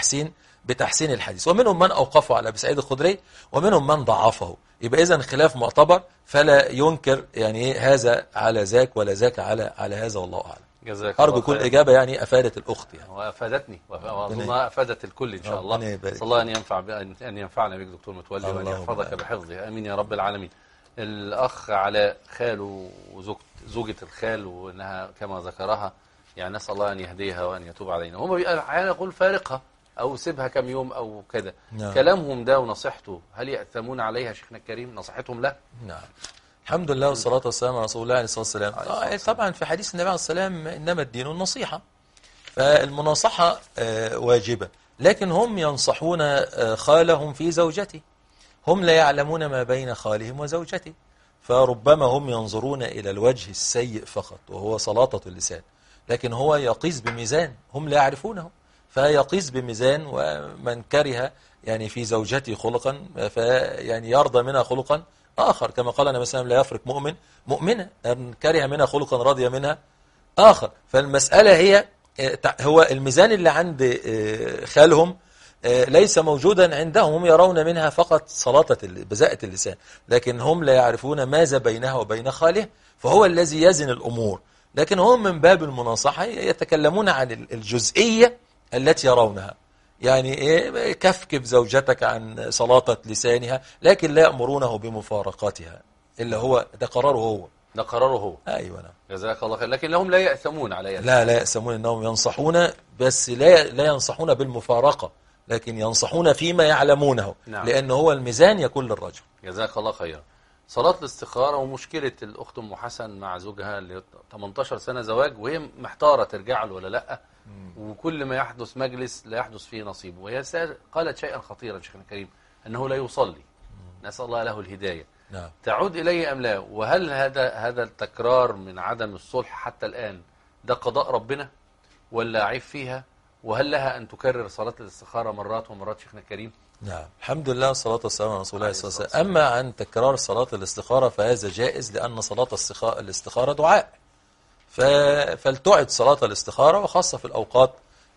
بتحسين الحديث، ومنهم من أوقفه على أبي سعيد الخدري، ومنهم من ضعفه. يبقى إذن خلاف معتبر، فلا ينكر يعني هذا على ذاك ولا ذاك على هذا، والله أعلم. جزاك أرجو كل إجابة يعني أفادت الأخت يعني. وأفادتني وأظنها أفادت الكل إن شاء الله. صلى الله أن ينفعنا بك دكتور متولي، وأن يحفظك بحفظه، آمين يا رب العالمين. الأخ على خاله وزوجة الخال، وأنها كما ذكرها يعني نسأل الله أن يهديها وأن يتوب علينا. هم أحيانا يقول فارقها أو سيبها كم يوم أو كذا. نعم. كلامهم ده ونصيحته، هل يأثمون عليها شيخنا الكريم نصيحتهم له؟ نعم. الحمد لله والصلاة والسلام على رسول الله عليه الصلاة والسلام. طبعا في حديث النبي عليه الصلاة والسلام إنما الدين النصيحة، فالمناصحة واجبة، لكن هم ينصحون خالهم في زوجته، هم لا يعلمون ما بين خالهم وزوجته، فربما هم ينظرون إلى الوجه السيء فقط وهو سلاطة اللسان، لكن هو يقيس بميزان هم لا يعرفونه، فيقيس بميزان. ومن كره يعني في زوجته خلقا فيعني يرضى منها خلقا آخر، كما قال النبي صلى الله عليه وسلم: لا يفرق مؤمن مؤمنة، أن كره منها خلقا رضي منها آخر. فالمسألة هي هو الميزان اللي عند خالهم ليس موجودا عندهم، هم يرون منها فقط سلاطة بذاءة اللسان، لكن هم لا يعرفون ماذا بينها وبين خاله، فهو الذي يزن الأمور. لكن هم من باب المناصحة يتكلمون عن الجزئية التي يرونها، يعني إيه، كفكف زوجتك عن سلاطة لسانها، لكن لا يأمرونه بمفارقتها، إلا هو ده قراره هو. ده قراره هو. أيوة نعم. جزاك الله خير. لكن لهم لا يأثمون على لا يأثمون، إنهم ينصحون، بس لا ينصحون بالمفارقة، لكن ينصحون فيما يعلمونه. نعم. لأن هو الميزان يكون للرجل. جزاك الله خيرا. صلاة الاستخارة ومشكلة الأخت أم حسن مع زوجها اللي 18 سنة زواج، وهي محتارة ترجع له ولا لأ، وكل ما يحدث مجلس لا يحدث فيه نصيب. وهي قالت شيئا خطيرا شيخنا الكريم، أنه لا يصلي، نسأل الله له الهداية. نعم. تعود إليه أم لا؟ وهل هذا التكرار من عدم الصلح حتى الآن ده قضاء ربنا ولا عيب فيها؟ وهل لها أن تكرر صلاة الاستخارة مرات ومرات شيخنا الكريم؟ نعم. الحمد لله والصلاة والسلام على رسول الله صلى الله عليه وسلم. أما عن تكرار صلاة الاستخارة فهذا جائز، لأن صلاة الاستخارة دعاء، فلتعد صلاة الاستخارة، وخاصة في الأوقات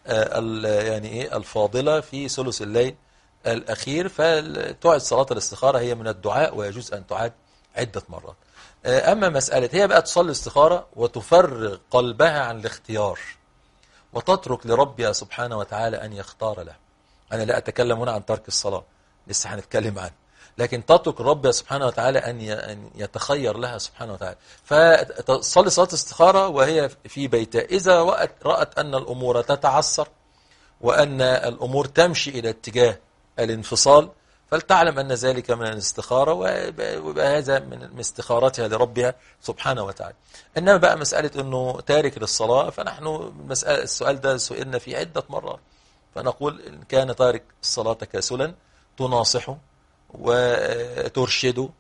يعني الفاضلة في ثلث الليل الأخير، فتعد صلاة الاستخارة، هي من الدعاء ويجوز أن تعاد عدة مرات. أما مسألة هي بقى تصلي استخارة وتفرغ قلبها عن الاختيار وتترك لربها سبحانه وتعالى أن يختار له. أنا لا أتكلم هنا عن ترك الصلاة، لسه هنتكلم عنه، لكن تترك ربها سبحانه وتعالى أن يتخير لها سبحانه وتعالى. فتصلي صلاة استخارة وهي في بيتها. إذا رأت أن الأمور تتعسر وأن الأمور تمشي إلى اتجاه الانفصال، فلتعلم أن ذلك من الاستخارة، ويبقى هذا من استخارتها لربها سبحانه وتعالى. إنما بقى مسألة أنه تارك للصلاة، فنحن السؤال ده سئلنا فيه عدة مرات، فنقول إن كان تارك الصلاة تكاسلا تناصحه وترشده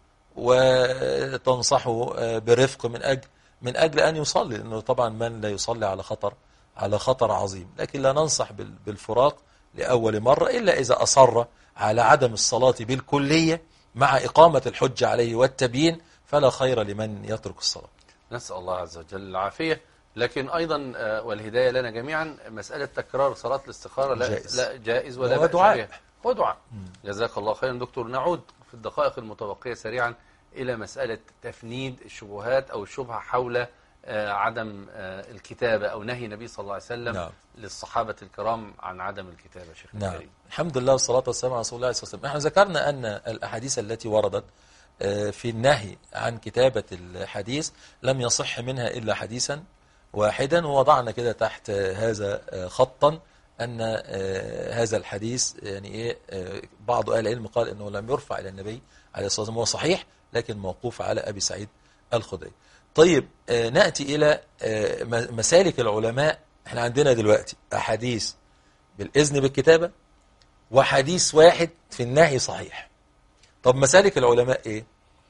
وتنصحه برفق من أجل أن يصلي، لأنه طبعا من لا يصلي على خطر عظيم. لكن لا ننصح بالفراق لأول مرة إلا إذا أصر على عدم الصلاة بالكلية مع إقامة الحجة عليه والتبيين، فلا خير لمن يترك الصلاة. نسأل الله عز وجل العافية. لكن أيضا والهداية لنا جميعا، مسألة تكرار صلاة الاستخارة لا جائز ولا بأس بها. هو دعاء. جزاك الله خيرا دكتور. نعود في الدقائق المتبقية سريعا إلى مسألة تفنيد الشبهات أو الشبهة حول عدم الكتابة أو نهي النبي صلى الله عليه وسلم نعم. للصحابة الكرام عن عدم الكتابة. شيخ نعم. الكريم. الحمد لله والصلاة والسلام على رسول الله صلى الله عليه وسلم. نحن ذكرنا أن الأحاديث التي وردت في النهي عن كتابة الحديث لم يصح منها إلا حديثا واحدا، ووضعنا كده تحت هذا خطا أن هذا الحديث يعني إيه، بعض أهل العلم قال أنه لم يرفع إلى النبي عليه الصلاة والسلام، هو صحيح لكن موقوف على أبي سعيد الخدري. طيب نأتي إلى مسالك العلماء. احنا عندنا دلوقتي أحاديث بالإذن بالكتابة وحديث واحد في النهي صحيح. طب مسالك العلماء إيه؟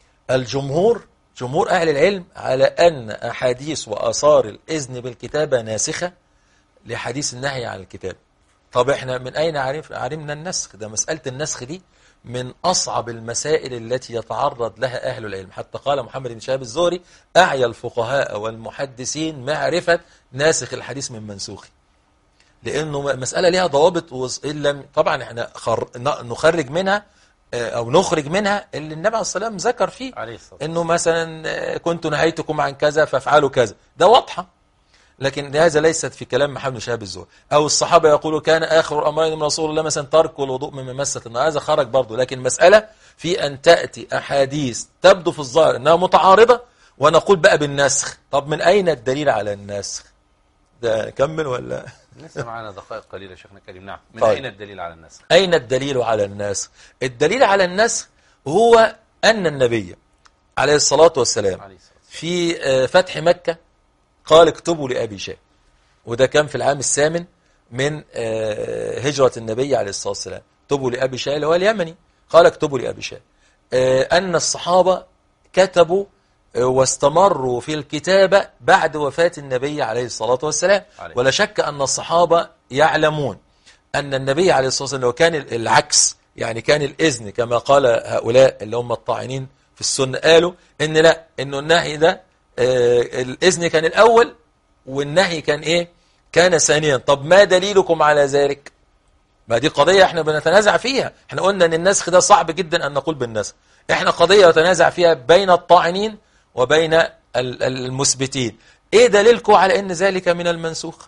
جمهور أهل العلم على أن أحاديث وآثار الإذن بالكتابة ناسخة لحديث النهي عن الكتاب. طب احنا من أين عرفنا النسخ؟ ده مسألة النسخ دي من أصعب المسائل التي يتعرض لها أهل العلم، حتى قال محمد بن شهاب الزهري: أعيا الفقهاء والمحدثين معرفة ناسخ الحديث من منسوخه، لأنه مسألة لها ضوابط. طبعا احنا نخرج منها أو نخرج منها اللي النبي عليه الصلاة والسلام ذكر فيه، إنه مثلا كنت نهيتكم عن كذا فافعلوا كذا، ده واضحة. لكن هذا ليست في كلام محمد بن شهاب الزهري. أو الصحابة يقولوا كان آخر الأمرين من رسول الله مثلا ترك الوضوء من ممسة النار، هذا خرج برضه. لكن مسألة في أن تأتي أحاديث تبدو في الظاهر أنها متعارضة ونقول بقى بالنسخ. طب من أين الدليل على النسخ؟ ده نكمل ولا؟ لسه معنا دقائق قليلة شيخنا الكريم. نعم. من طيب. أين الدليل على النسخ؟ أين الدليل على النسخ؟ الدليل على النسخ هو أن النبي عليه الصلاة والسلام في فتح مكة قال: اكتبوا لأبي شاه، وده كان في العام الثامن من هجرة النبي عليه الصلاة والسلام. اكتبوا لأبي شاه اللي هو اليمني، قال: اكتبوا لأبي شاه. أن الصحابة كتبوا واستمروا في الكتابة بعد وفاة النبي عليه الصلاة والسلام. ولا شك أن الصحابة يعلمون أن النبي عليه الصلاة والسلام لو كان العكس، يعني كان الإذن كما قال هؤلاء اللي هم الطاعنين في السنة، قالوا إن لا، إنه النهي ده الإذن كان الأول والنهي كان إيه؟ كان ثانيا. طب ما دليلكم على ذلك؟ ما دي قضية احنا بنتنازع فيها. احنا قلنا ان النسخ ده صعب جدا ان نقول بالنسخ. احنا قضية نتنازع فيها بين الطاعنين وبين المثبتين. ايه دليلكم على ان ذلك من المنسوخ؟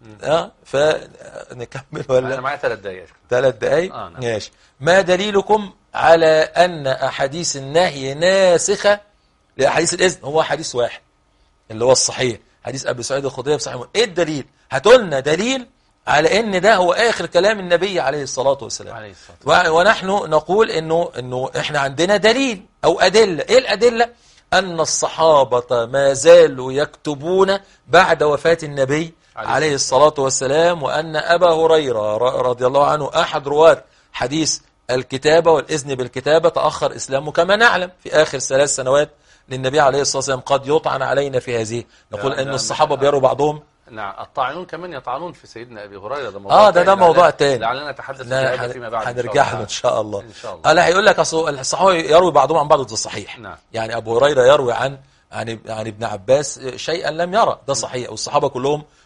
فنكمل ولا؟ انا معايا 3 دقائق. 3 دقائق؟ نعم. ماشي. ما دليلكم على ان احاديث النهي ناسخة لأحاديث الإذن؟ هو حديث واحد اللي هو الصحيح، حديث أبي سعيد الخدري في صحيح. ايه الدليل؟ هاتولنا دليل على ان ده هو آخر كلام النبي عليه الصلاة والسلام. ونحن نقول انه احنا عندنا دليل او أدلة. ايه الأدلة؟ أن الصحابة ما زالوا يكتبون بعد وفاة النبي عليه الصلاة والسلام، وأن أبا هريرة رضي الله عنه أحد رواة حديث الكتابة والإذن بالكتابة تأخر إسلامه كما نعلم في آخر 3 سنوات للنبي عليه الصلاة والسلام. قد يطعن علينا في هذه، نقول أن الصحابة بيروا بعضهم. نعم. الطاعنون كمان يطعنون في سيدنا أبي هريرة. ده موضوع ده موضوع تاني لعلنا نتحدث عنه فيما بعد. هنرجع له إن شاء الله. إن شاء الله. لا، هيقول لك أصل الصحابة يروي بعضهم عن بعض، ده صحيح. نعم. يعني أبو هريرة يروي عن ابن عباس شيئا لم يرى، ده صحيح. والصحابة كلهم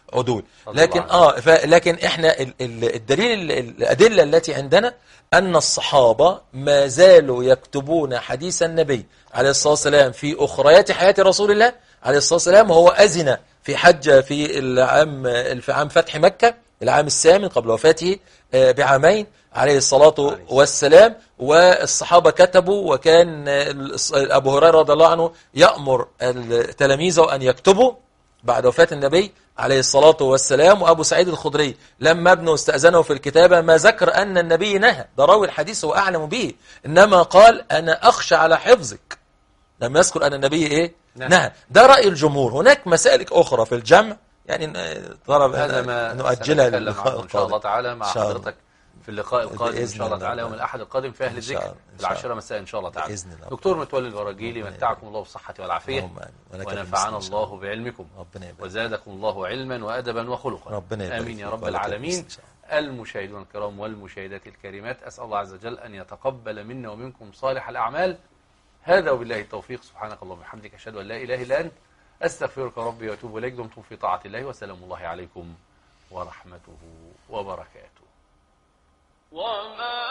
عدول. رضي لكن الله لكن احنا الدليل الأدلة التي عندنا أن الصحابة ما زالوا يكتبون حديث النبي عليه الصلاة والسلام في أخريات حياة رسول الله عليه الصلاة والسلام. وهو أذن في حجة في عام فتح مكة العام الثامن قبل وفاته بعامين عليه الصلاة والسلام. والصحابة كتبوا، وكان أبو هريرة رضي الله عنه يأمر تلاميذه أن يكتبوا بعد وفاة النبي عليه الصلاة والسلام. وأبو سعيد الخدري لما ابنه استأذنه في الكتابة ما ذكر أن النبي نهى، ده راوي الحديث هو أعلم به، إنما قال أنا أخشى على حفظك، لم يذكر أن النبي إيه نهى. ده رأي الجمهور. هناك مسالك أخرى في الجمع يعني طلب هذا ما نؤجلها سنتكلم عنه إن شاء الله تعالى مع حضرتك في اللقاء القادم إن شاء الله تعالى يوم الأحد القادم في أهل الذكر في 10 مساء إن شاء الله تعالى. دكتور متولي الوراجيلي، متعكم الله بالصحة والعافية ونفعنا الله بعلمكم وزادكم الله علما وأدبا وخلقا، آمين يا رب العالمين. المشاهدون الكرام والمشاهدات الكريمات، أسأل الله عز وجل أن يتقبل منا ومنكم صالح الأعمال. هذا وبالله التوفيق، سبحانك اللهم وبحمدك، أشهد أن لا إله إلا أنت، أستغفرك ربي وأتوب إليك. دمتم في طاعة الله، وسلام الله عليكم ورحمته وبركاته. وما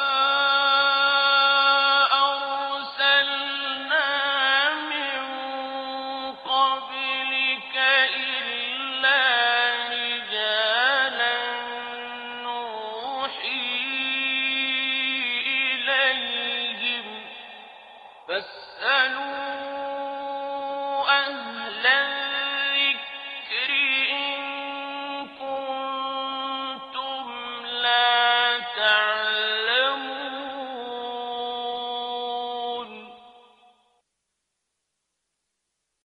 أرسلنا من قبلك إلا رجالا نوحي إليهم فاسألوا